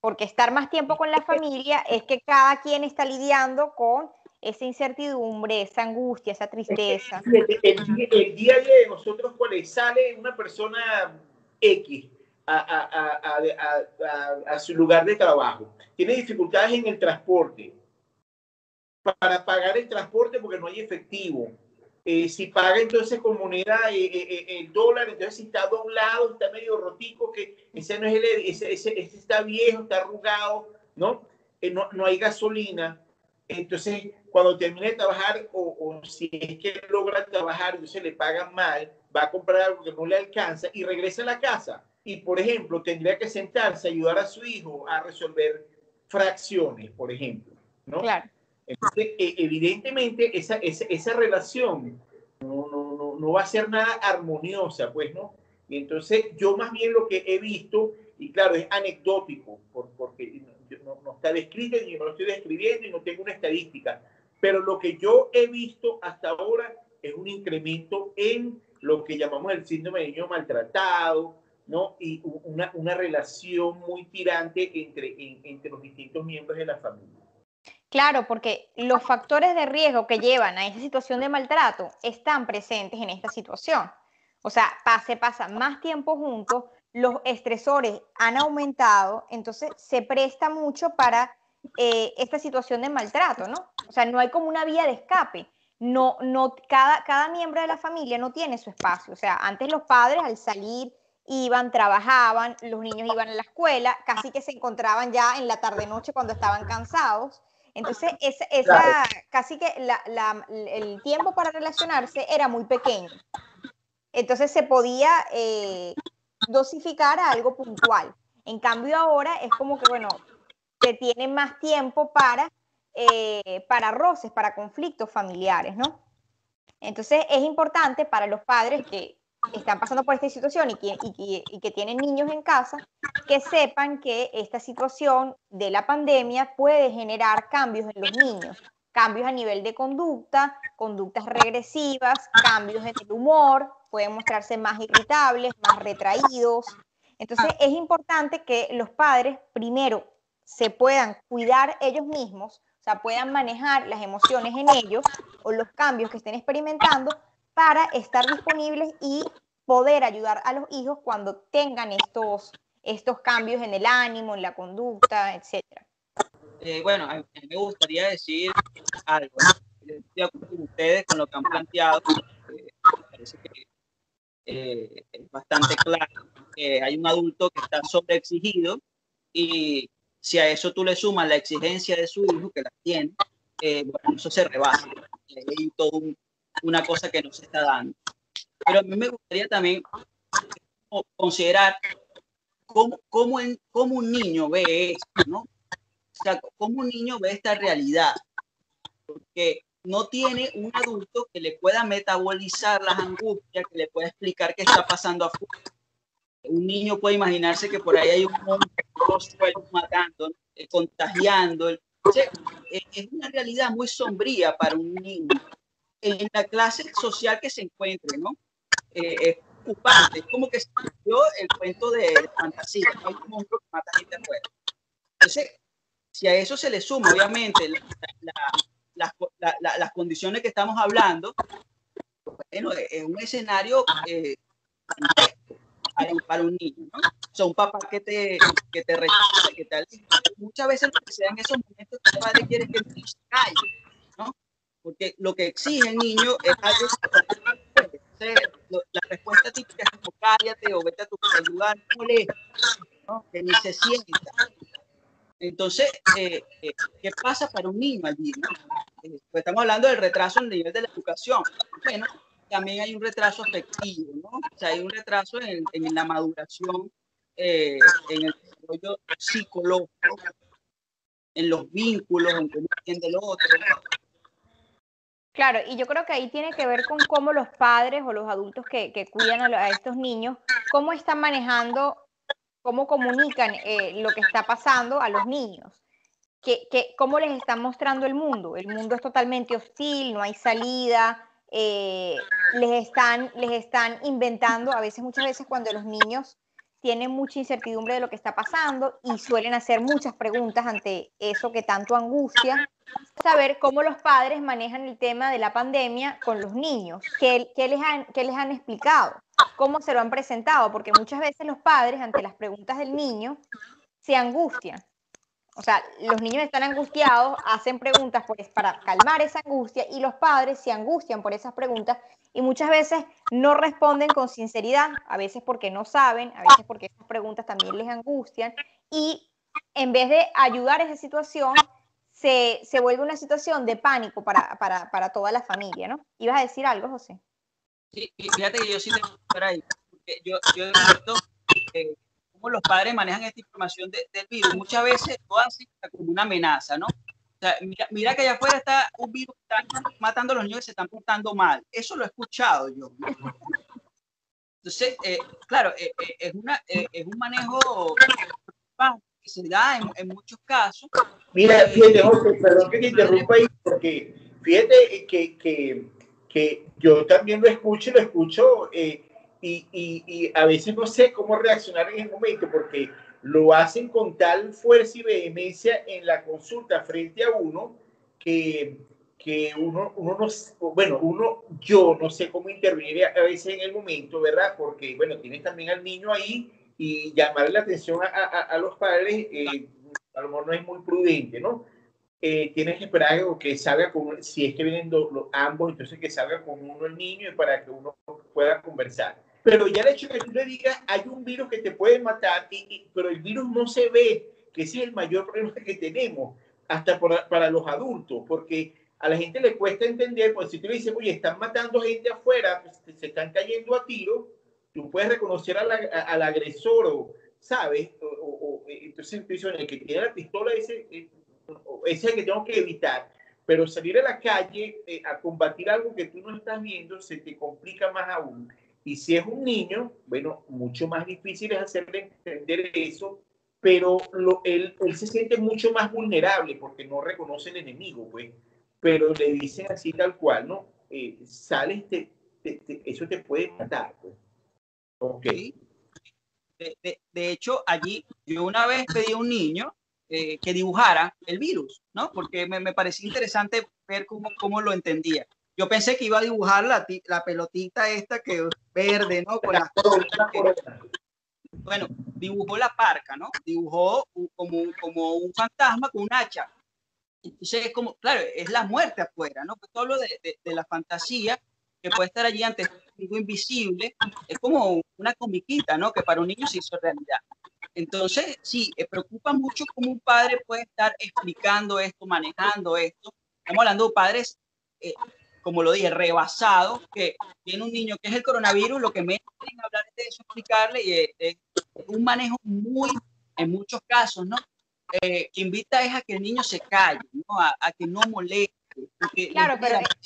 porque estar más tiempo con la familia es que cada quien está lidiando con esa incertidumbre, esa angustia, esa tristeza. El día a día de nosotros, cuando sale una persona X a su lugar de trabajo, tiene dificultades en el transporte, para pagar el transporte porque no hay efectivo. Si paga entonces con moneda el dólar, entonces si está doblado, está medio rotico, que ese no es ese está viejo, está arrugado, ¿no? No hay gasolina. Entonces, cuando termine de trabajar, o si es que logra trabajar, entonces le pagan mal, va a comprar algo que no le alcanza y regresa a la casa. Y, por ejemplo, tendría que sentarse a ayudar a su hijo a resolver fracciones, por ejemplo, ¿no? Claro. Entonces, evidentemente, esa relación no va a ser nada armoniosa, pues, ¿no? Y entonces, yo más bien lo que he visto, y claro, es anecdótico, porque no está descrito, ni me lo estoy describiendo, y no tengo una estadística, pero lo que yo he visto hasta ahora es un incremento en lo que llamamos el síndrome de niño maltratado, ¿no? Y una relación muy tirante entre los distintos miembros de la familia. Claro, porque los factores de riesgo que llevan a esa situación de maltrato están presentes en esta situación. O sea, se pasan más tiempo juntos, los estresores han aumentado, entonces se presta mucho para esta situación de maltrato, ¿no? O sea, no hay como una vía de escape. Cada miembro de la familia no tiene su espacio. O sea, antes los padres al salir iban, trabajaban, los niños iban a la escuela, casi que se encontraban ya en la tarde-noche cuando estaban cansados. Entonces, Claro. casi que el tiempo para relacionarse era muy pequeño. Entonces, se podía dosificar a algo puntual. En cambio, ahora es como que, bueno, se tiene más tiempo para roces, para conflictos familiares, ¿no? Entonces, es importante para los padres que están pasando por esta situación y que tienen niños en casa, que sepan que esta situación de la pandemia puede generar cambios en los niños, cambios a nivel de conducta, conductas regresivas, cambios en el humor, pueden mostrarse más irritables, más retraídos. Entonces es importante que los padres primero se puedan cuidar ellos mismos, o sea, puedan manejar las emociones en ellos o los cambios que estén experimentando para estar disponibles y poder ayudar a los hijos cuando tengan estos cambios en el ánimo, en la conducta, etc. Bueno, a mí me gustaría decir algo, ¿no? Yo estoy de acuerdo con ustedes con lo que han planteado. Me parece que es bastante claro que hay un adulto que está sobreexigido y si a eso tú le sumas la exigencia de su hijo, que la tiene, bueno, eso se rebasa. Hay toda una cosa que no se está dando. Pero a mí me gustaría también considerar cómo un niño ve esto, ¿no? O sea, cómo un niño ve esta realidad. Porque no tiene un adulto que le pueda metabolizar las angustias, que le pueda explicar qué está pasando afuera. Un niño puede imaginarse que por ahí hay un monstruo matando, contagiando. Entonces, es una realidad muy sombría para un niño. En la clase social que se encuentre, ¿no? Es preocupante. Es como que se dio el cuento de fantasía. No hay un monstruo que mata gente afuera. Entonces, si a eso se le suma, obviamente, las condiciones que estamos hablando, bueno, es un escenario para un niño, ¿no? O sea, un papá que te rechaza, que te aleja. Muchas veces lo que se da en esos momentos que el padre quiere que el niño se calle, ¿no? Porque lo que exige el niño es algo que la respuesta típica es como cállate o vete a tu lugar, ¿no? Que ni se sienta. Entonces, ¿qué pasa para un niño allí, ¿no? Pues estamos hablando del retraso en el nivel de la educación. Bueno, también hay un retraso afectivo, ¿no? O sea, hay un retraso en la maduración, en el desarrollo psicológico, en los vínculos entre uno y el otro. Claro, y yo creo que ahí tiene que ver con cómo los padres o los adultos que cuidan a estos niños, cómo están manejando, cómo comunican lo que está pasando a los niños. ¿Cómo les están mostrando el mundo? El mundo es totalmente hostil, no hay salida, les están inventando, muchas veces cuando los niños tienen mucha incertidumbre de lo que está pasando y suelen hacer muchas preguntas ante eso que tanto angustia. Saber cómo los padres manejan el tema de la pandemia con los niños, qué les han explicado, cómo se lo han presentado, porque muchas veces los padres ante las preguntas del niño se angustian. O sea, los niños están angustiados, hacen preguntas para calmar esa angustia y los padres se angustian por esas preguntas y muchas veces no responden con sinceridad, a veces porque no saben, a veces porque esas preguntas también les angustian y en vez de ayudar a esa situación, se vuelve una situación de pánico para toda la familia, ¿no? ¿Ibas a decir algo, José? Sí, fíjate que yo sí tengo que estar ahí. Porque yo he visto cómo los padres manejan esta información del virus. Muchas veces lo hacen como una amenaza, ¿no? O sea, mira que allá afuera está un virus que está matando a los niños que se están portando mal. Eso lo he escuchado yo. Entonces, claro, es un manejo que se da en muchos casos. Mira, fíjate, José, perdón que te interrumpa ahí, porque fíjate que yo también lo escucho y a veces no sé cómo reaccionar en el momento, porque lo hacen con tal fuerza y vehemencia en la consulta frente a uno que uno no, bueno, yo no sé cómo intervenir a veces en el momento, ¿verdad? Porque, bueno, tienes también al niño ahí y llamarle la atención a los padres, a lo mejor no es muy prudente, ¿no? Tienes que esperar que salga con, si es que vienen ambos, entonces que salga con uno el niño y para que uno pueda conversar. Pero ya el hecho de que tú le digas, hay un virus que te puede matar, pero el virus no se ve, que ese es el mayor problema que tenemos, hasta para los adultos, porque a la gente le cuesta entender, pues si tú le dices, oye, están matando gente afuera, pues, se están cayendo a tiro, tú puedes reconocer al agresor, ¿sabes? Entonces, el que tiene la pistola, ese es el que tengo que evitar. Pero salir a la calle a combatir algo que tú no estás viendo se te complica más aún. Y si es un niño, bueno, mucho más difícil es hacerle entender eso, pero él se siente mucho más vulnerable porque no reconoce el enemigo, pues. Pero le dicen así tal cual, ¿no? Sales, eso te puede matar, pues. Ok. ¿Sí? De hecho, allí yo una vez pedí a un niño que dibujara el virus, ¿no? Porque me parecía interesante ver cómo lo entendía. Yo pensé que iba a dibujar la pelotita esta que es verde, ¿no? Con las bueno, dibujó la parca, ¿no? Dibujó como un fantasma con un hacha. Entonces, es como, claro, es la muerte afuera, ¿no? Pues todo lo de la fantasía que puede estar allí ante algo invisible, es como una comiquita, ¿no? Que para un niño se hizo realidad. Entonces, sí, preocupa mucho cómo un padre puede estar explicando esto, manejando esto. Estamos hablando de padres, como lo dije, rebasados, que tiene un niño que es el coronavirus, lo que menos quieren hablar es de eso, explicarle, y es un manejo muy, en muchos casos, ¿no? Que invita es a que el niño se calle, ¿no? A que no moleste. Claro,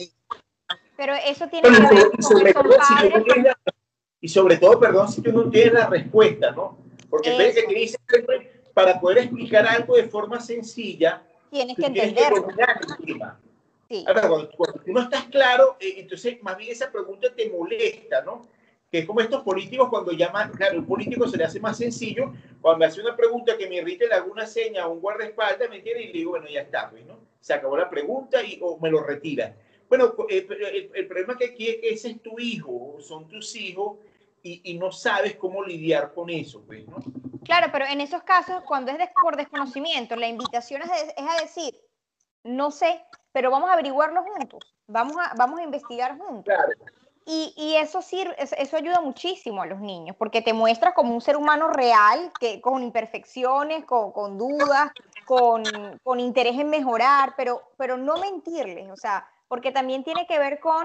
pero eso tiene que ver con que son padres. Y sobre todo, perdón, si tú no tienes la respuesta, ¿no? Porque ves que te dicen que para poder explicar algo de forma sencilla, tienes que entenderlo. dominar el tema. Sí. Ahora, cuando tú no estás claro, entonces más bien esa pregunta te molesta, ¿no? Que es como estos políticos cuando llaman, claro, un político se le hace más sencillo, cuando me hace una pregunta que me irrite, le hago una seña a un guardaespaldas, ¿me entiendes? Y le digo, bueno, ya está, pues, ¿no? Se acabó la pregunta o me lo retira. Bueno, el problema que aquí es que ese es tu hijo, son tus hijos, y no sabes cómo lidiar con eso, pues, ¿no? Claro, pero en esos casos, cuando es por desconocimiento, la invitación es a decir, no sé, pero vamos a averiguarlo juntos, vamos a investigar juntos. Claro. Y eso sirve, eso ayuda muchísimo a los niños, porque te muestra como un ser humano real, que, con imperfecciones, con dudas, con interés en mejorar, pero no mentirles, o sea, porque también tiene que ver con,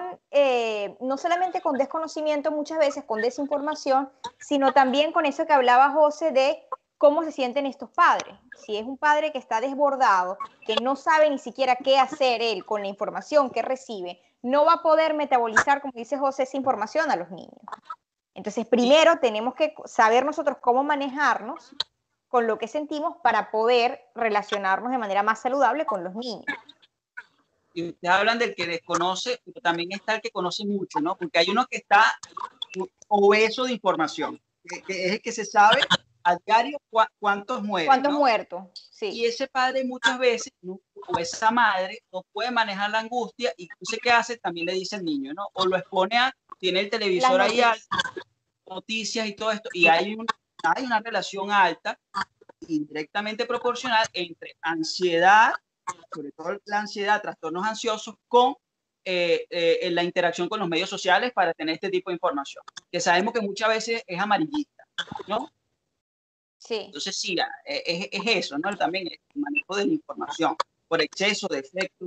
no solamente con desconocimiento muchas veces, con desinformación, sino también con eso que hablaba José de cómo se sienten estos padres. Si es un padre que está desbordado, que no sabe ni siquiera qué hacer él con la información que recibe, no va a poder metabolizar, como dice José, esa información a los niños. Entonces, primero tenemos que saber nosotros cómo manejarnos con lo que sentimos para poder relacionarnos de manera más saludable con los niños. Y ustedes hablan del que desconoce, pero también está el que conoce mucho, ¿no? Porque hay uno que está obeso de información. que es el que se sabe a diario cuántos mueren, ¿Cuántos ¿no? muertos? Sí. Y ese padre muchas veces, ¿no? O esa madre, no puede manejar la angustia y entonces ¿qué hace? También le dice al niño, ¿no? O lo expone a, tiene el televisor ahí alto, noticias y todo esto, y hay una relación alta, indirectamente proporcional entre ansiedad, sobre todo la ansiedad, trastornos ansiosos, con la interacción con los medios sociales para tener este tipo de información, que sabemos que muchas veces es amarillista, ¿no? Sí. Entonces, sí, es eso, ¿no? También el manejo de la información por exceso, defecto.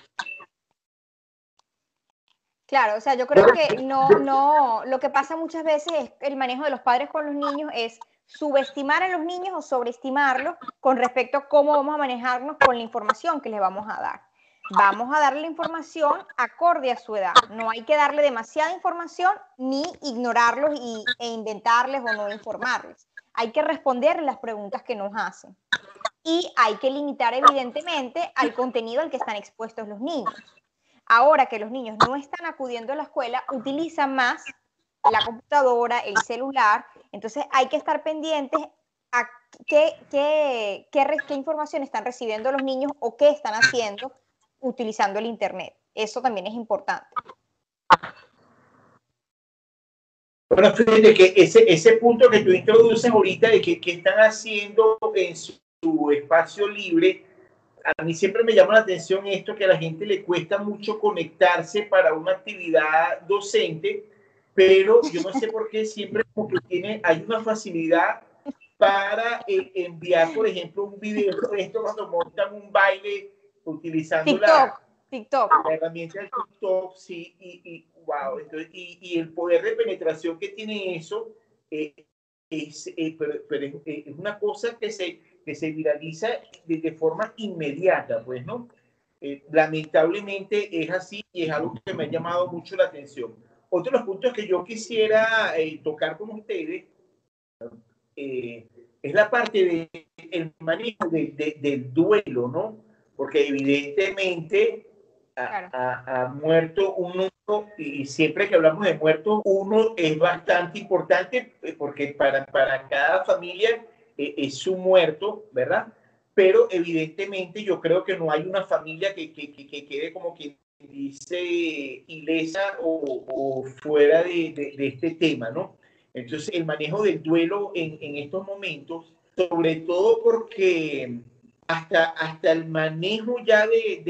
Claro, o sea, yo creo que lo que pasa muchas veces es que el manejo de los padres con los niños es subestimar a los niños o sobreestimarlos con respecto a cómo vamos a manejarnos con la información que les vamos a dar. Vamos a darle la información acorde a su edad. No hay que darle demasiada información ni ignorarlos e inventarles o no informarles. Hay que responder las preguntas que nos hacen. Y hay que limitar evidentemente al contenido al que están expuestos los niños. Ahora que los niños no están acudiendo a la escuela, utilizan más la computadora, el celular, entonces hay que estar pendientes a qué información están recibiendo los niños o qué están haciendo utilizando el Internet. Eso también es importante. Bueno, fíjate que ese punto que tú introduces ahorita de que están haciendo en su espacio libre, a mí siempre me llama la atención esto, que a la gente le cuesta mucho conectarse para una actividad docente, pero yo no sé por qué siempre como que hay una facilidad para enviar, por ejemplo, un video, esto cuando montan un baile utilizando TikTok. la herramienta del TikTok, sí, wow, entonces, y el poder de penetración que tiene eso pero es una cosa que se viraliza de forma inmediata, pues, ¿no? Lamentablemente es así y es algo que me ha llamado mucho la atención. Otro de los puntos que yo quisiera tocar con ustedes es la parte del manejo del duelo, ¿no? Porque evidentemente ha muerto uno y siempre que hablamos de muertos, uno es bastante importante porque para cada familia es su muerto, ¿verdad? Pero evidentemente yo creo que no hay una familia que quede como quien dice ilesa o fuera de este tema, ¿no? Entonces el manejo del duelo en estos momentos, sobre todo porque hasta el manejo ya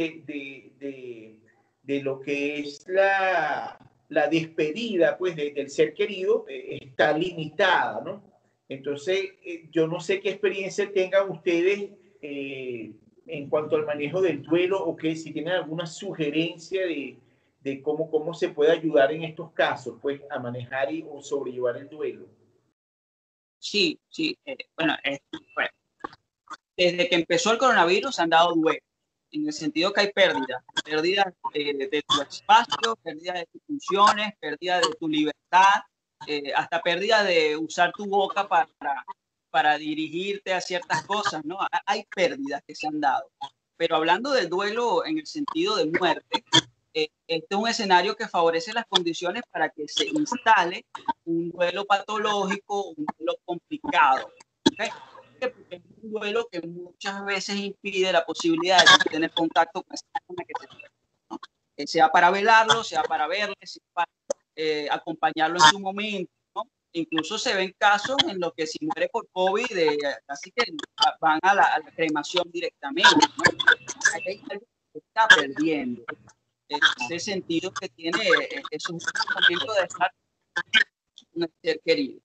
de lo que es la despedida pues, del ser querido está limitada, ¿no? Entonces, yo no sé qué experiencia tengan ustedes en cuanto al manejo del duelo o que si tienen alguna sugerencia de cómo se puede ayudar en estos casos, pues, a manejar o sobrellevar el duelo. Sí, sí. Bueno, desde que empezó el coronavirus han dado duelo, en el sentido que hay pérdidas de tu espacio, pérdida de tus funciones, pérdida de tu libertad, hasta pérdida de usar tu boca para dirigirte a ciertas cosas, ¿no? Hay pérdidas que se han dado. Pero hablando del duelo en el sentido de muerte, este es un escenario que favorece las condiciones para que se instale un duelo patológico, un duelo complicado. ¿Okay? Porque es un duelo que muchas veces impide la posibilidad de tener contacto con esa persona que se muere, ¿no? Sea para velarlo, sea para verle, sea para acompañarlo en su momento, ¿no? Incluso se ven casos en los que si muere por COVID, así que van a la cremación directamente, ¿no? Hay algo que se está perdiendo. Ese sentido que tiene es un momento de estar con el ser querido.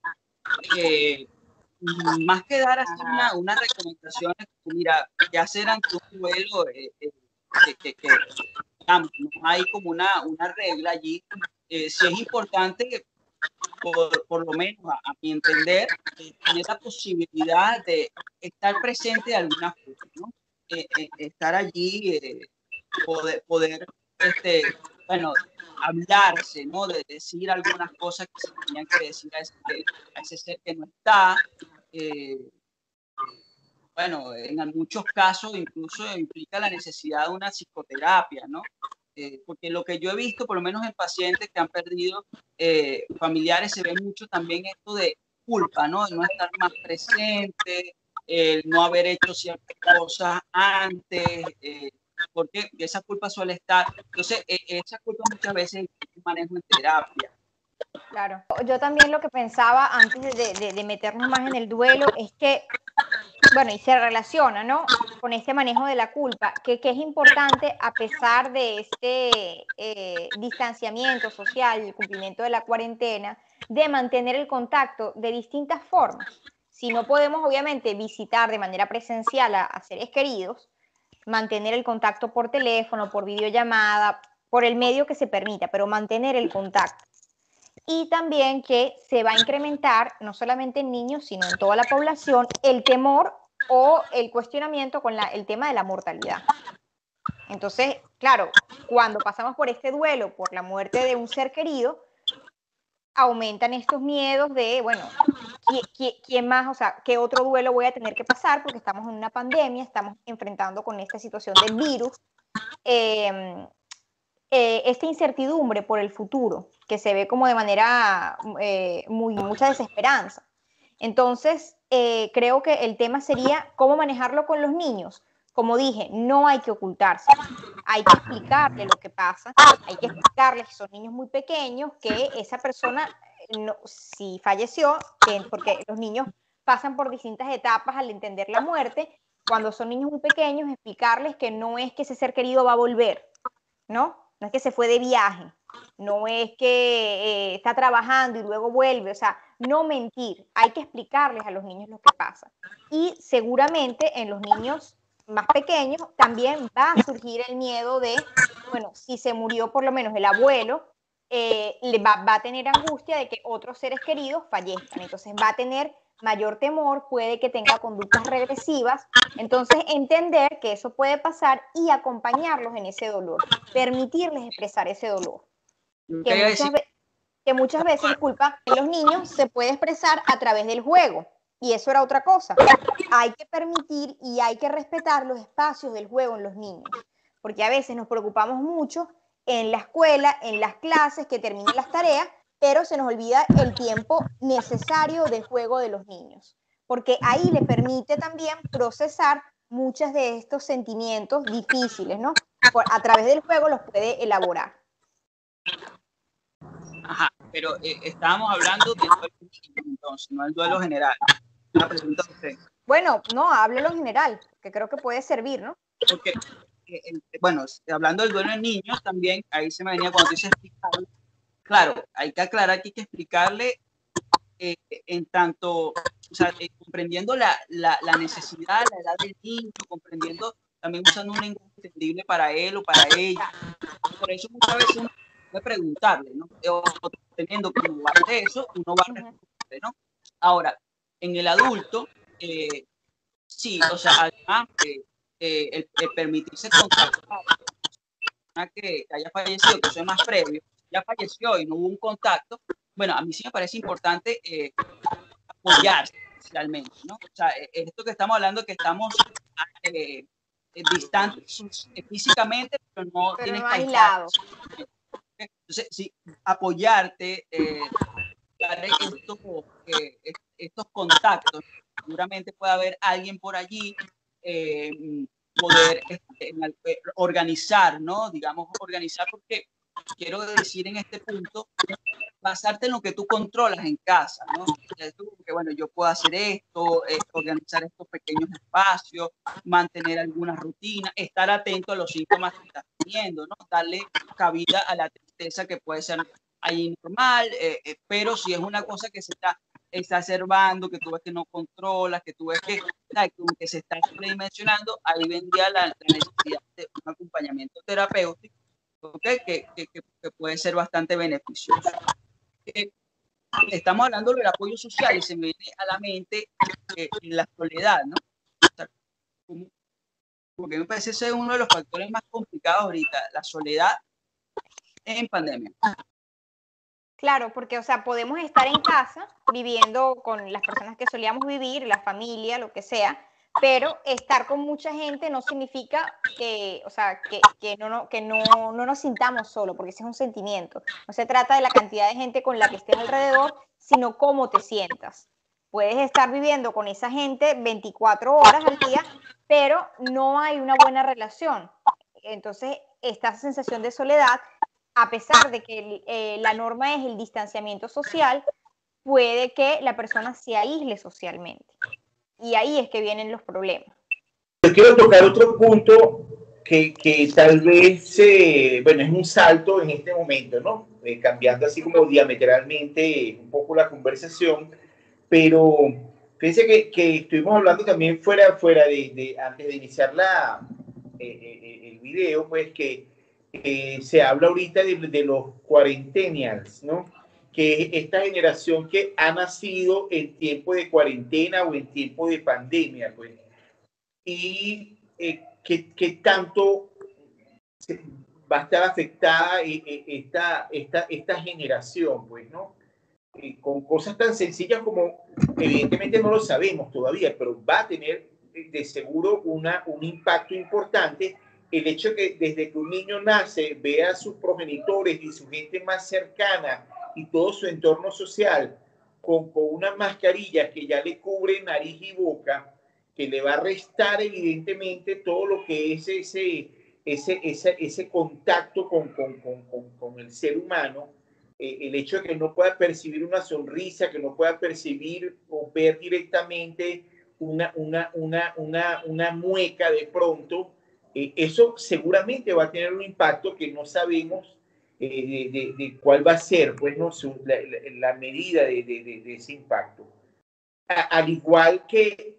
Más que dar así una recomendación, mira, que hacer ante un duelo, digamos, no hay como una regla allí. Sí es importante, por lo menos a mi entender, tener la posibilidad de estar presente de alguna forma, ¿no? Estar allí, poder bueno, hablarse, ¿no? De decir algunas cosas que se tenían que decir a ese ser que no está. Bueno, en muchos casos incluso implica la necesidad de una psicoterapia, ¿no? Porque lo que yo he visto, por lo menos en pacientes que han perdido familiares, se ve mucho también esto de culpa, ¿no? El no estar más presente, el no haber hecho ciertas cosas antes, porque esa culpa suele estar. Entonces, esa culpa muchas veces manejo en terapia. Claro. Yo también lo que pensaba antes de meternos más en el duelo es que, bueno, y se relaciona, ¿no? Con este manejo de la culpa, que es importante a pesar de este distanciamiento social y el cumplimiento de la cuarentena, de mantener el contacto de distintas formas. Si no podemos, obviamente, visitar de manera presencial a seres queridos, mantener el contacto por teléfono, por videollamada, por el medio que se permita, pero mantener el contacto. Y también que se va a incrementar, no solamente en niños, sino en toda la población, el temor o el cuestionamiento con el tema de la mortalidad. Entonces, claro, cuando pasamos por este duelo, por la muerte de un ser querido, aumentan estos miedos de, bueno, ¿quién más? O sea, ¿qué otro duelo voy a tener que pasar? Porque estamos en una pandemia, estamos enfrentando con esta situación del virus. Esta incertidumbre por el futuro, que se ve como de manera mucha desesperanza. Entonces, creo que el tema sería cómo manejarlo con los niños. Como dije, no hay que ocultarse, hay que explicarle lo que pasa, hay que explicarles que son niños muy pequeños, que esa persona, si falleció, porque los niños pasan por distintas etapas al entender la muerte, cuando son niños muy pequeños, explicarles que no es que ese ser querido va a volver, ¿no? No es que se fue de viaje, no es que está trabajando y luego vuelve, o sea, no mentir, hay que explicarles a los niños lo que pasa. Y seguramente en los niños más pequeños también va a surgir el miedo de, bueno, si se murió por lo menos el abuelo, va a tener angustia de que otros seres queridos fallezcan, entonces va a tener mayor temor, puede que tenga conductas regresivas, entonces entender que eso puede pasar y acompañarlos en ese dolor, permitirles expresar ese dolor, que muchas veces, disculpa, en los niños se puede expresar a través del juego, y eso era otra cosa. Hay que permitir y hay que respetar los espacios del juego en los niños, porque a veces nos preocupamos mucho en la escuela, en las clases, que terminen las tareas, pero se nos olvida el tiempo necesario de juego de los niños, porque ahí le permite también procesar muchos de estos sentimientos difíciles, ¿no? A través del juego los puede elaborar. Ajá, pero estábamos hablando del duelo entonces, no el duelo general. Una pregunta a usted. Bueno, no, háblelo en general, que creo que puede servir, ¿no? Porque, bueno, hablando del duelo en niños también, ahí se me venía cuando dice explicarle. Claro, hay que aclarar que hay que explicarle en tanto, o sea, comprendiendo la necesidad, la edad del niño, comprendiendo, también usando un lenguaje entendible para él o para ella. Por eso muchas veces uno puede preguntarle, ¿no? O teniendo como base eso, uno va a responderle, ¿no? Ahora, en el adulto, sí, o sea, además el permitirse contactar a que haya fallecido, que eso es más previo, ya falleció y no hubo un contacto, bueno, a mí sí me parece importante apoyarse realmente, ¿no? O sea, esto que estamos hablando, que estamos distantes físicamente, pero no tienes que aislado. Entonces, sí, apoyarte, dar estos contactos, seguramente puede haber alguien por allí, poder organizar, ¿no? Digamos, organizar, porque quiero decir en este punto, basarte en lo que tú controlas en casa, ¿no? Que, bueno, yo puedo hacer esto, organizar estos pequeños espacios, mantener alguna rutina, estar atento a los síntomas que estás teniendo, ¿no? Darle cabida a la tristeza que puede ser ahí normal, pero si es una cosa que se está exacerbando, que tú ves que no controlas, que tú ves que se está sobredimensionando, ahí vendría la necesidad de un acompañamiento terapéutico, ¿okay? que puede ser bastante beneficioso. Estamos hablando del apoyo social y se me viene a la mente la soledad, ¿no? O sea, porque me parece ser uno de los factores más complicados ahorita, la soledad en pandemia. Claro, porque, o sea, podemos estar en casa viviendo con las personas que solíamos vivir, la familia, lo que sea, pero estar con mucha gente no significa que, o sea, que no nos sintamos solos, porque ese es un sentimiento. No se trata de la cantidad de gente con la que estés alrededor, sino cómo te sientas. puedes estar viviendo con esa gente 24 horas al día, pero no hay una buena relación. Entonces, esta sensación de soledad, a pesar de que la norma es el distanciamiento social, puede que la persona se aísle socialmente. Y ahí es que vienen los problemas. Yo quiero tocar otro punto que tal vez, bueno, es un salto en este momento, ¿no? Cambiando así como diametralmente un poco la conversación, pero fíjense que estuvimos hablando también fuera antes de iniciar el video, pues que se habla ahorita de los cuarentennials, ¿no? Que es esta generación que ha nacido en tiempo de cuarentena o en tiempo de pandemia, pues. Y que tanto va a estar afectada esta generación, pues, ¿no? Con cosas tan sencillas como, evidentemente no lo sabemos todavía, pero va a tener de seguro un impacto importante el hecho que desde que un niño nace vea a sus progenitores y su gente más cercana y todo su entorno social con una mascarilla que ya le cubre nariz y boca, que le va a restar evidentemente todo lo que es ese contacto con el ser humano. El hecho de que no pueda percibir una sonrisa, que no pueda percibir o ver directamente una mueca de pronto, eso seguramente va a tener un impacto que no sabemos de cuál va a ser, pues, ¿no? La medida de ese impacto. Al igual que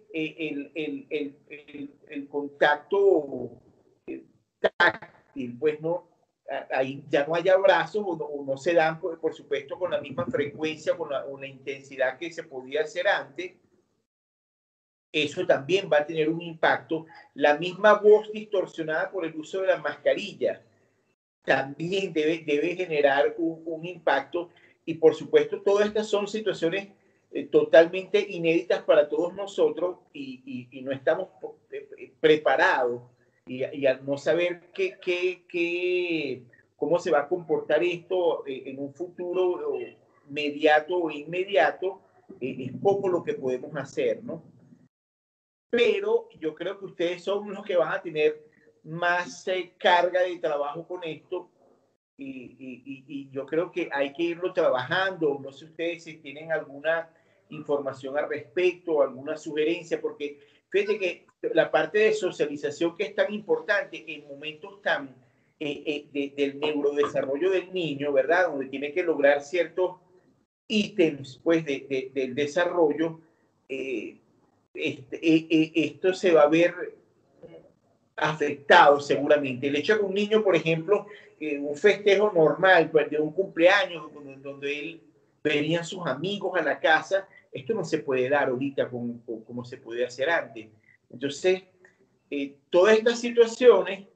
el contacto táctil, pues, ¿no? Ahí ya no hay abrazos o no se dan, por supuesto, con la misma frecuencia, con la intensidad que se podía hacer antes. Eso también va a tener un impacto. La misma voz distorsionada por el uso de la mascarilla también debe generar un impacto. Y por supuesto, todas estas son situaciones totalmente inéditas para todos nosotros y no estamos preparados. Y al no saber cómo se va a comportar esto en un futuro mediato o inmediato, es poco lo que podemos hacer, ¿no? Pero yo creo que ustedes son los que van a tener más carga de trabajo con esto y yo creo que hay que irlo trabajando. No sé ustedes si tienen alguna información al respecto, alguna sugerencia, porque fíjate que la parte de socialización que es tan importante en momentos tan del neurodesarrollo del niño, ¿verdad? Donde tiene que lograr ciertos ítems pues, del desarrollo, esto se va a ver afectado seguramente. El hecho de que un niño, por ejemplo, un festejo normal pues, de un cumpleaños donde él venían sus amigos a la casa, esto no se puede dar ahorita como se puede hacer antes. Entonces, todas estas situaciones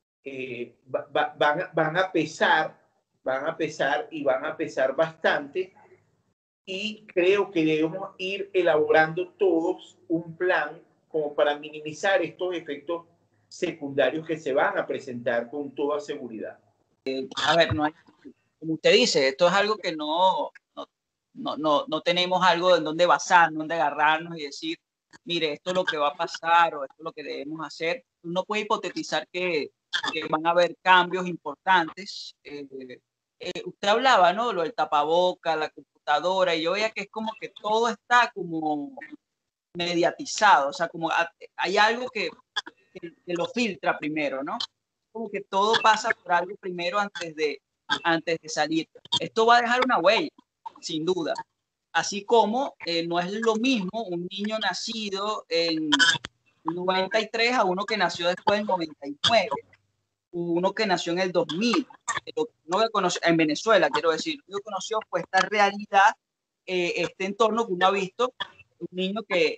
van a pesar y van a pesar bastante, y creo que debemos ir elaborando todos un plan como para minimizar estos efectos secundarios que se van a presentar con toda seguridad. A ver, no hay, como usted dice, esto es algo que no tenemos algo en donde basarnos, donde agarrarnos y decir, mire, esto es lo que va a pasar o esto es lo que debemos hacer. Uno puede hipotetizar que van a haber cambios importantes. Usted hablaba, ¿no? Lo del tapaboca, la computadora, y yo veía que es como que todo está como mediatizado, o sea, como hay algo que lo filtra primero, ¿no? Como que todo pasa por algo primero antes de salir. Esto va a dejar una huella, sin duda. Así como no es lo mismo un niño nacido en 93 a uno que nació después del 99, uno que nació en el 2000. No conoció, en Venezuela, quiero decir, uno conoció pues esta realidad, este entorno que uno ha visto, un niño que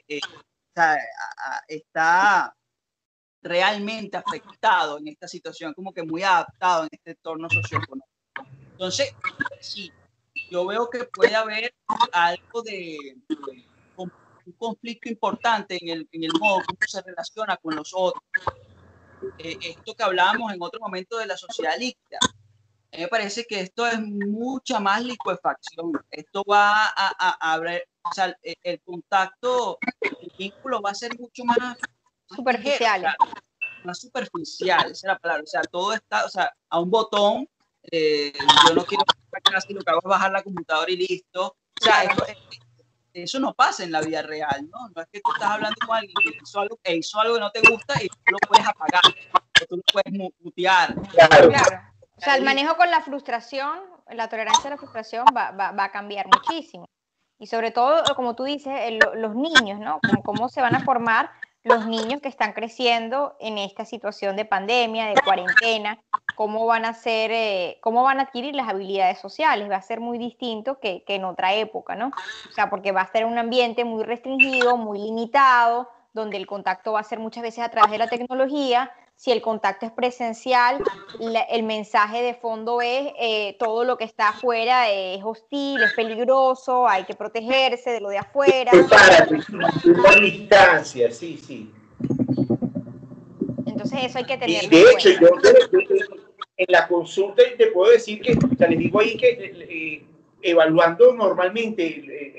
está realmente afectado en esta situación, como que muy adaptado en este entorno socioeconómico. Entonces, sí, yo veo que puede haber algo de un conflicto importante en el modo como se relaciona con los otros. Esto que hablábamos en otro momento de la sociedad líquida, me parece que esto es mucha más licuefacción. Esto va a o sea, el contacto, el vínculo va a ser mucho más superficial. ligero, o sea, más superficial, esa es la palabra. O sea, todo está, o sea, a un botón. Yo no quiero casi lo que hago es bajar la computadora y listo. O sea, eso no pasa en la vida real, ¿no? No es que tú estás hablando con alguien que hizo algo que no te gusta y tú lo puedes apagar o tú lo puedes mutear. Claro. Claro. O sea, el manejo con la frustración, la tolerancia a la frustración va a cambiar muchísimo. Y sobre todo, como tú dices, los niños, ¿no? Cómo se van a formar los niños que están creciendo en esta situación de pandemia, de cuarentena, cómo van a ser, cómo van a adquirir las habilidades sociales. Va a ser muy distinto que en otra época, ¿no? O sea, porque va a ser un ambiente muy restringido, muy limitado, donde el contacto va a ser muchas veces a través de la tecnología. Si el contacto es presencial, el mensaje de fondo es todo lo que está afuera es hostil, es peligroso, hay que protegerse de lo de afuera. Prepárate, una distancia, sí, sí. Entonces eso hay que Y tenerlo de en hecho, cuenta. en la consulta te puedo decir que, o sea, les digo ahí que evaluando normalmente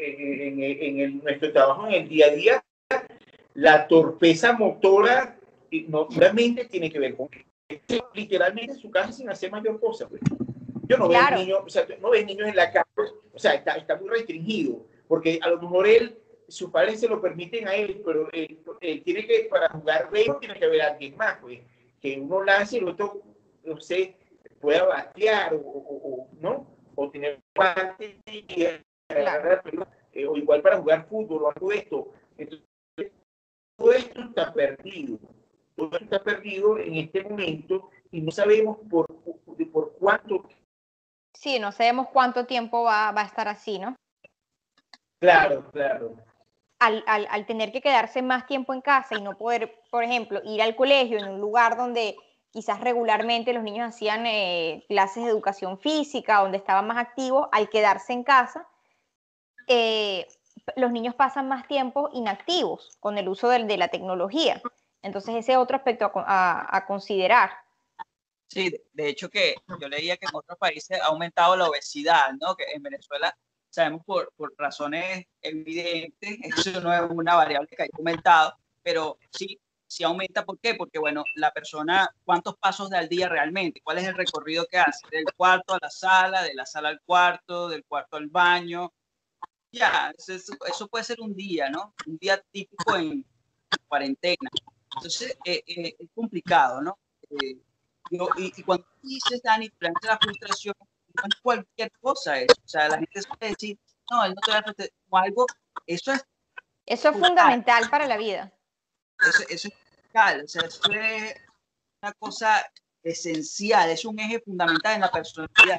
nuestro trabajo en el día a día, la torpeza motora no solamente tiene que ver con literalmente en su casa sin hacer mayor cosa. Pues. Yo no Claro. veo niños, o sea, no ves niños en la calle, o sea, está muy restringido, porque a lo mejor sus padres se lo permiten a él, pero él tiene que, para jugar béisbol, tiene que haber alguien más, pues, que uno lance y el otro, no sé, pueda batear ¿no? O tener guantes y agarrar la pelota, o igual para jugar fútbol o algo de esto. Entonces, todo esto está perdido. Todo esto está perdido en este momento y no sabemos por cuánto. Sí, no sabemos cuánto tiempo va a estar así, ¿no? Claro, claro. Al tener que quedarse más tiempo en casa y no poder, por ejemplo, ir al colegio en un lugar donde quizás regularmente los niños hacían clases de educación física, donde estaban más activos, al quedarse en casa, los niños pasan más tiempo inactivos con el uso de la tecnología. Entonces ese es otro aspecto a considerar. Sí, de hecho que yo leía que en otros países ha aumentado la obesidad, ¿no? Que en Venezuela sabemos por razones evidentes, eso no es una variable que haya aumentado, pero sí aumenta. ¿Por qué? Porque, bueno, la persona, ¿cuántos pasos da al día realmente? ¿Cuál es el recorrido que hace? Del cuarto a la sala, de la sala al cuarto, del cuarto al baño. Ya, eso puede ser un día, ¿no? Un día típico en cuarentena. Entonces, es complicado, ¿no? Y cuando dices, Dani, frente a la frustración, no es cualquier cosa eso. O sea, la gente suele decir, no, él no te va a frustrar como algo. Eso es fundamental para la vida. Eso es fundamental. O sea, eso es una cosa esencial, es un eje fundamental en la personalidad.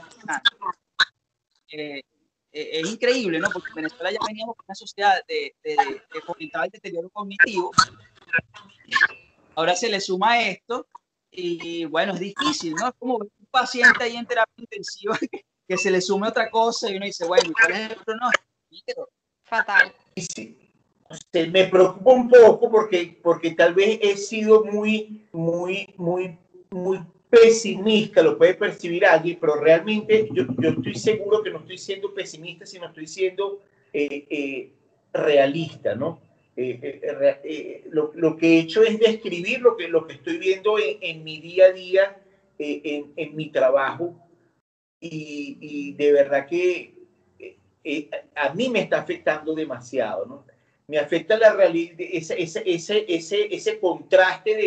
Es increíble, ¿no? Porque en Venezuela ya veníamos con una sociedad que fomentaba el deterioro cognitivo. Ahora se le suma esto y bueno, es difícil, ¿no? Es como un paciente ahí en terapia intensiva que se le sume otra cosa y uno dice, bueno, ¿cuál es el pronóstico? Fatal. Sí, me preocupa un poco porque tal vez he sido muy pesimista, lo puede percibir alguien, pero realmente yo estoy seguro que no estoy siendo pesimista, sino estoy siendo realista, ¿no? Lo que he hecho es describir lo que estoy viendo en mi día a día, en mi trabajo, y de verdad que a mí me está afectando demasiado, ¿no? Me afecta la realidad, ese contraste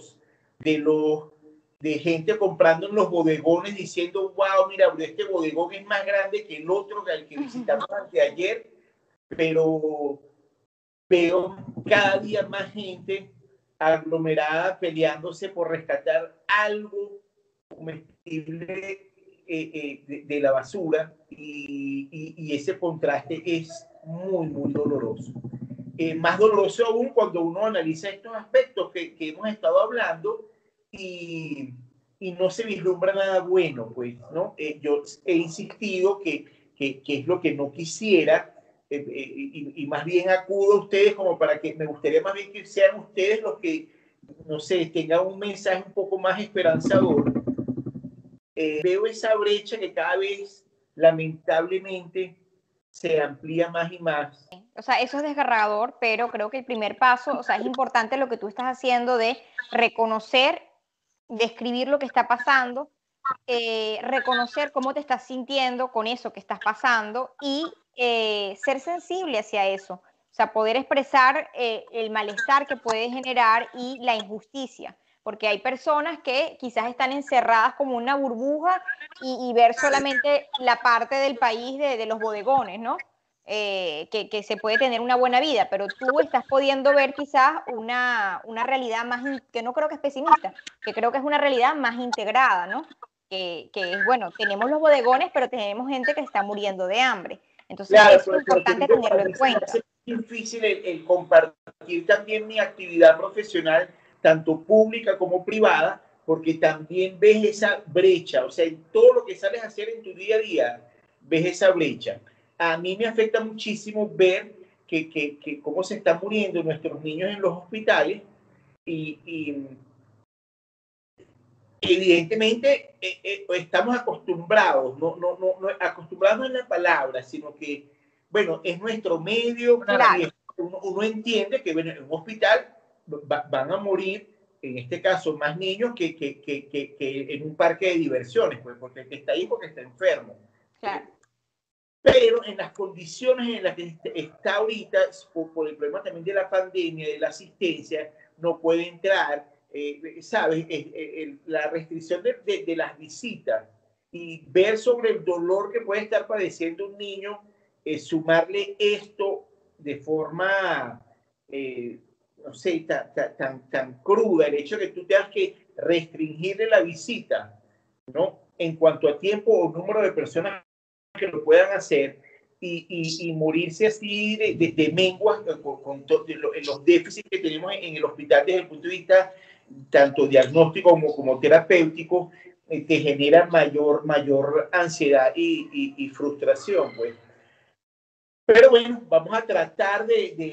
de gente comprando en los bodegones diciendo, wow, mira, este bodegón es más grande que el otro al que visitamos anteayer, pero veo cada día más gente aglomerada peleándose por rescatar algo comestible de la basura y ese contraste es muy doloroso. Más doloroso aún cuando uno analiza estos aspectos que hemos estado hablando y no se vislumbra nada bueno, pues, ¿no? Yo he insistido que es lo que no quisiera y más bien acudo a ustedes como para que me gustaría más bien que sean ustedes los que, no sé, tengan un mensaje un poco más esperanzador. Veo esa brecha que cada vez, lamentablemente, se amplía más y más. O sea, eso es desgarrador, pero creo que el primer paso, o sea, es importante lo que tú estás haciendo de reconocer, describir lo que está pasando, reconocer cómo te estás sintiendo con eso que estás pasando y ser sensible hacia eso. O sea, poder expresar el malestar que puede generar y la injusticia. Porque hay personas que quizás están encerradas como una burbuja y ver solamente la parte del país de los bodegones, ¿no? Que se puede tener una buena vida, pero tú estás pudiendo ver quizás una realidad más, que no creo que es pesimista, que creo que es una realidad más integrada, ¿no? Que es, bueno, tenemos los bodegones, pero tenemos gente que está muriendo de hambre. Entonces, Claro, eso es importante te digo, tenerlo para en mí se me cuenta. hace difícil el compartir también mi actividad profesional, tanto pública como privada, porque también ves esa brecha, o sea, en todo lo que sales a hacer en tu día a día, ves esa brecha. A mí me afecta muchísimo ver que cómo se están muriendo nuestros niños en los hospitales y evidentemente estamos acostumbrados, acostumbrados no es la palabra, sino que, bueno, es nuestro medio, Claro. uno entiende que bueno, en un hospital van a morir, en este caso, más niños que en un parque de diversiones, pues, porque el que está ahí porque está enfermo. Claro. Pero en las condiciones en las que está ahorita, por el problema también de la pandemia, de la asistencia, no puede entrar, ¿sabes? La restricción de las visitas y ver sobre el dolor que puede estar padeciendo un niño, sumarle esto de forma, no sé, tan cruda, el hecho de que tú tengas que restringirle la visita, ¿no? En cuanto a tiempo o número de personas que lo puedan hacer y morirse así de menguas con los déficits que tenemos en el hospital desde el punto de vista tanto diagnóstico como terapéutico, te genera mayor ansiedad y frustración, pues. Pero bueno, vamos a tratar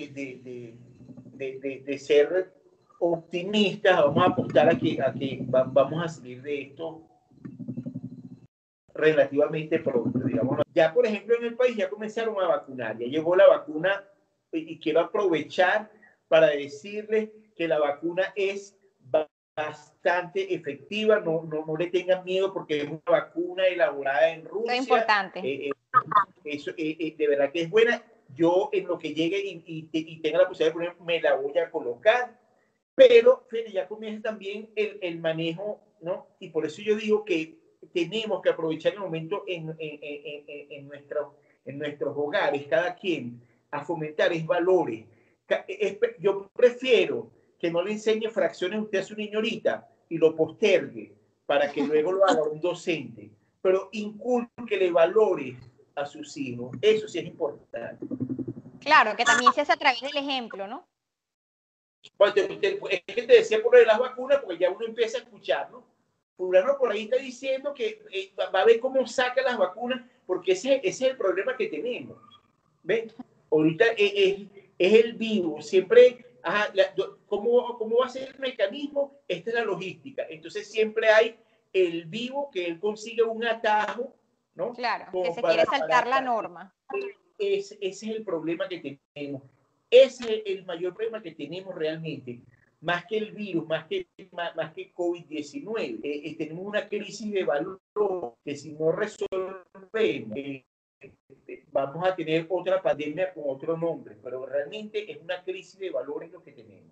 de ser optimistas, vamos a apostar a que vamos a salir de esto relativamente pronto, digamos. Ya, por ejemplo, en el país ya comenzaron a vacunar, ya llegó la vacuna y quiero aprovechar para decirles que la vacuna es bastante efectiva, no le tengan miedo porque es una vacuna elaborada en Rusia. Eso es importante. Eso de verdad que es buena. Yo en lo que llegue y tenga la posibilidad de poner, me la voy a colocar. Pero Fede, ya comienza también el manejo, ¿no? Y por eso yo digo que tenemos que aprovechar el momento en nuestros hogares, cada quien, a fomentar es valores. Yo prefiero que no le enseñe fracciones a usted a su niño ahorita y lo postergue para que luego lo haga un docente, pero incúlquele valores a sus hijos. Eso sí es importante. Claro, que también se hace a través del ejemplo, ¿no? Bueno, es que te decía por lo de las vacunas, porque ya uno empieza a escuchar, ¿no? Fulano por ahí está diciendo que va a ver cómo saca las vacunas, porque ese es el problema que tenemos. ¿Ven? Ahorita es el vivo, siempre, ajá, ¿cómo va a ser el mecanismo? Esta es la logística. Entonces siempre hay el vivo que él consigue un atajo, ¿no? Claro, como que se quiere saltar la norma. Ese es el problema que tenemos. Ese es el mayor problema que tenemos realmente. Más que el virus, más que COVID-19. Tenemos una crisis de valor que si no resolvemos, vamos a tener otra pandemia con otro nombre, pero realmente es una crisis de valores lo que tenemos.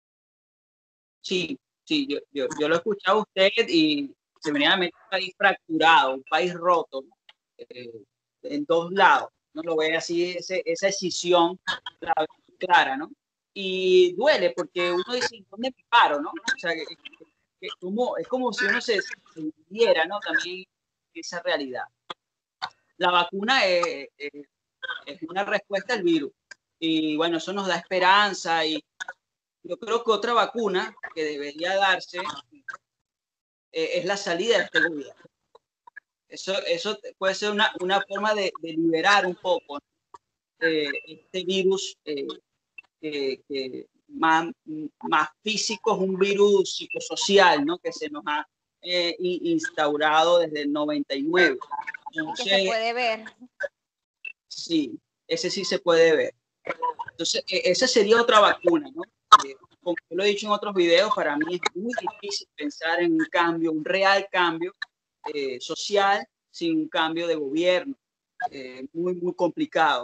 Sí, sí, yo lo he escuchado a usted y se venía a meter un país fracturado, un país roto, en dos lados. No lo ve así, esa escisión clara, ¿no? Y duele porque uno dice, ¿dónde me paro, no? O sea, es como si uno se sintiera, ¿no? También esa realidad. La vacuna es una respuesta al virus. Y bueno, eso nos da esperanza y yo creo que otra vacuna que debería darse es la salida de este gobierno. Eso puede ser una forma de liberar un poco este virus que más físico, es un virus psicosocial, ¿no? Que se nos ha instaurado desde el 99. Entonces, que se puede ver. sí, ese sí se puede ver. Entonces, esa sería otra vacuna, ¿no? Como yo lo he dicho en otros videos, para mí es muy difícil pensar en un cambio, un real cambio social sin un cambio de gobierno. Muy, muy complicado.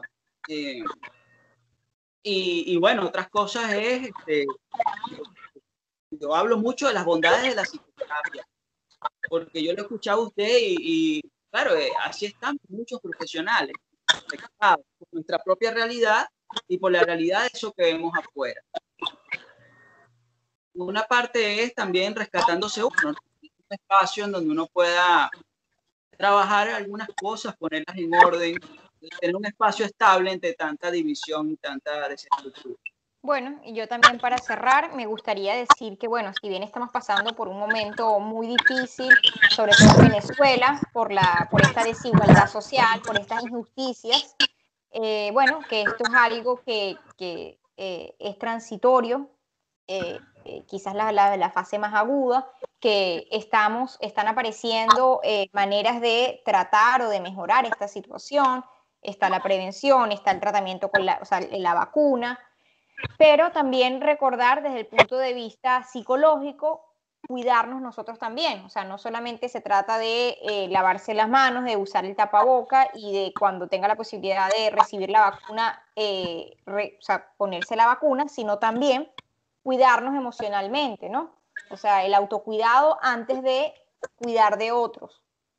Y bueno, otras cosas es, yo hablo mucho de las bondades de la psicoterapia, porque yo lo he escuchado a usted y claro, así están muchos profesionales afectados por nuestra propia realidad y por la realidad de eso que vemos afuera. Una parte es también rescatándose uno, ¿no? Un espacio en donde uno pueda trabajar algunas cosas, ponerlas en orden, tener un espacio estable entre tanta división y tanta desestructura. Bueno, y yo también para cerrar me gustaría decir que, bueno, si bien estamos pasando por un momento muy difícil, sobre todo en Venezuela, por esta desigualdad social, por estas injusticias, bueno, que esto es algo que es transitorio, quizás la fase más aguda, que están apareciendo maneras de tratar o de mejorar esta situación. Está la prevención, está el tratamiento con la vacuna, pero también recordar desde el punto de vista psicológico, cuidarnos nosotros también. O sea, no solamente se trata de lavarse las manos, de usar el tapaboca y de cuando tenga la posibilidad de recibir la vacuna, o sea, ponerse la vacuna, sino también cuidarnos emocionalmente, ¿no? O sea, el autocuidado antes de cuidar de otros.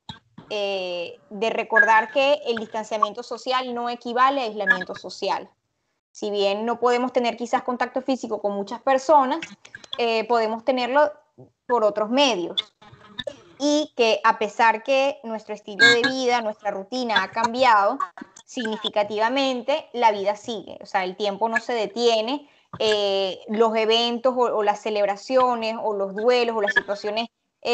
De recordar que el distanciamiento social no equivale a aislamiento social. Si bien no podemos tener quizás contacto físico con muchas personas, podemos tenerlo por otros medios. Y que a pesar que nuestro estilo de vida, nuestra rutina ha cambiado significativamente, la vida sigue. O sea, el tiempo no se detiene, los eventos o las celebraciones o los duelos o las situaciones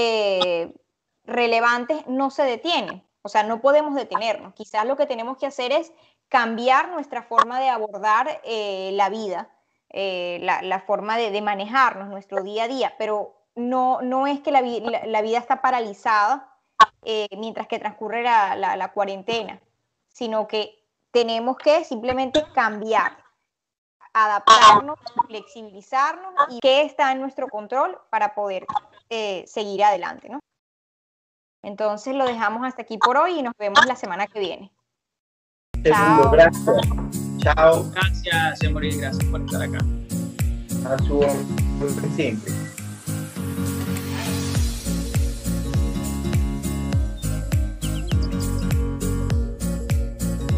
relevantes no se detienen. O sea, no podemos detenernos. Quizás lo que tenemos que hacer es cambiar nuestra forma de abordar la vida, la forma de manejarnos, nuestro día a día, pero no es que la vida está paralizada mientras que transcurre la cuarentena, sino que tenemos que simplemente cambiar, adaptarnos, flexibilizarnos y qué está en nuestro control para poder seguir adelante, ¿no? Entonces lo dejamos hasta aquí por hoy y nos vemos la semana que viene. Chao. Gracias. Chao. Gracias, Emory, gracias por estar acá. A su orden siempre.